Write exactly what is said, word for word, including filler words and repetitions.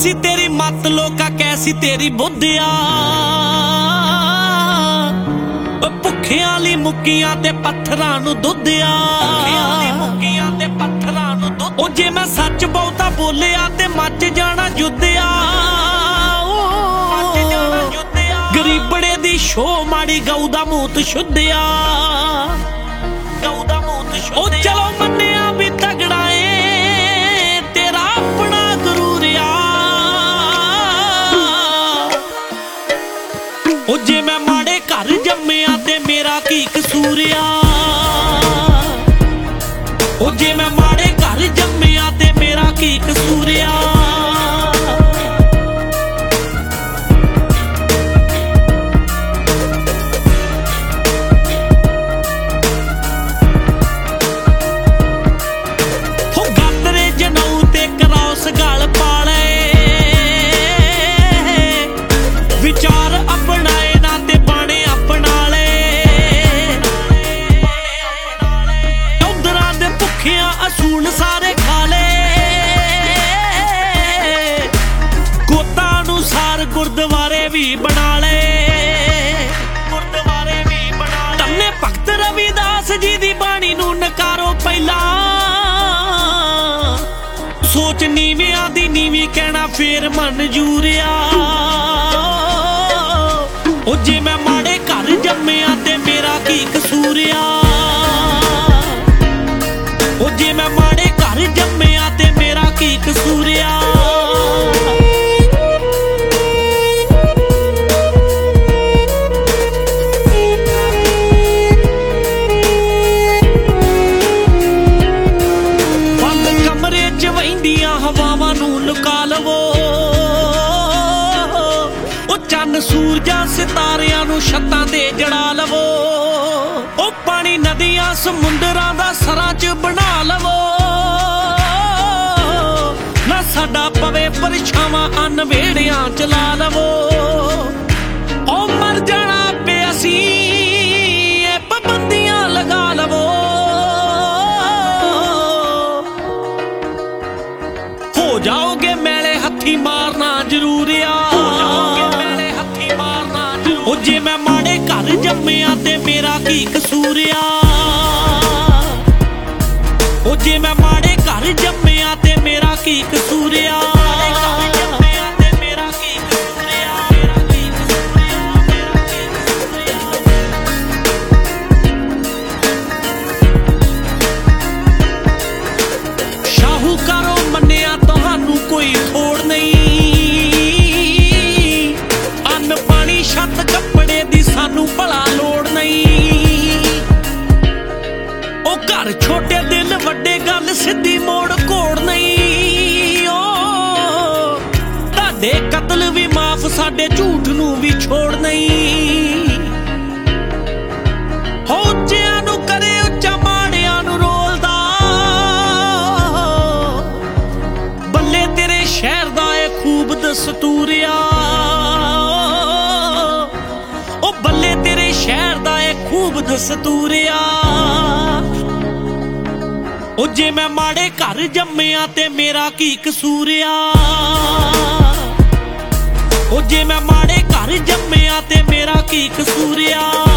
कैसी तेरी मत लोका कैसी तेरी बुद्धिया भुखियां ली मुक्कियां ते पत्थरां नूं दुद्धिया ओ जे मैं सच बहुता बोलिया ते मच जाना युद्धिया गरीबड़े दी शो माड़ी गऊ दा मूत शुद्धिया ओ चलो मन्निया भी तगड़ा है तेरा अपना गुरूर आ ओ जे मैं माड़े घर जम्मिया ते मेरा की कसूर आ ओ जे मैं माड़े घर जम्मिया ते मेरा की कसूर आ गल पाले विचार अपनाए ना ते बाणे अपना ले उधरां दे भुखियां असूल सारे खा ले गोता अनुसार गुरुद्वारे भी बना ले गुरुद्वारे भी बना ले तन्ने भगत रविदास जी दी बाणी नूं नकारो पहला सोच नीवियां दी नीवी कहना फिर मंजूर आ ओ जे मैं माड़े घर जम्मिया ते मेरा की कसूर आ ओ जे मैं माड़े घर जम्मिया ते मेरा की कसूर आ हवावां नूं लुका लवो ओ चन्न सूरजां सितारियां नूं छत्तां ते जड़ा लवो ओ पानी नदियां समुंदरां दा सरां च बना लवो ना साडा पवे परछावां अन वेड़ियां च ला लवो ओ मर जाना पे असीं ए पाबंदियां लगा लवो हो जाओगे मेले हथी मारना जरूर आ ओ जे मैं माड़े घर जम्मिया ते मेरा की कसूर आ ओ जे मैं माड़े घर जम्मिया ते मेरा की कसूर आ शाहूकारों मन्निया तुहानू कोई थोड़ नहीं अन्न पानी छत कपड़े दी सानू भला लोड़ नहीं ओ घर छोटे दिल वड्डे गल सीधी मोड़ कोड़ नहीं ओ ताडे कतल भी माफ साडे झूठ नू भी छोड़ नहीं हो उच्चियां नू करे उच्चा माड़ियां नू रोलदा बल्ले तेरे शहर दा ए खूब दस्तूर आ ओ बल्ले तेरे शहर दा ए खूब दस्तूर आ ओ जे मैं माड़े घर जम्मिया ते मेरा की कसूर आ ओ जे मैं माड़े घर जम्मिया ते मेरा की कसूर आ।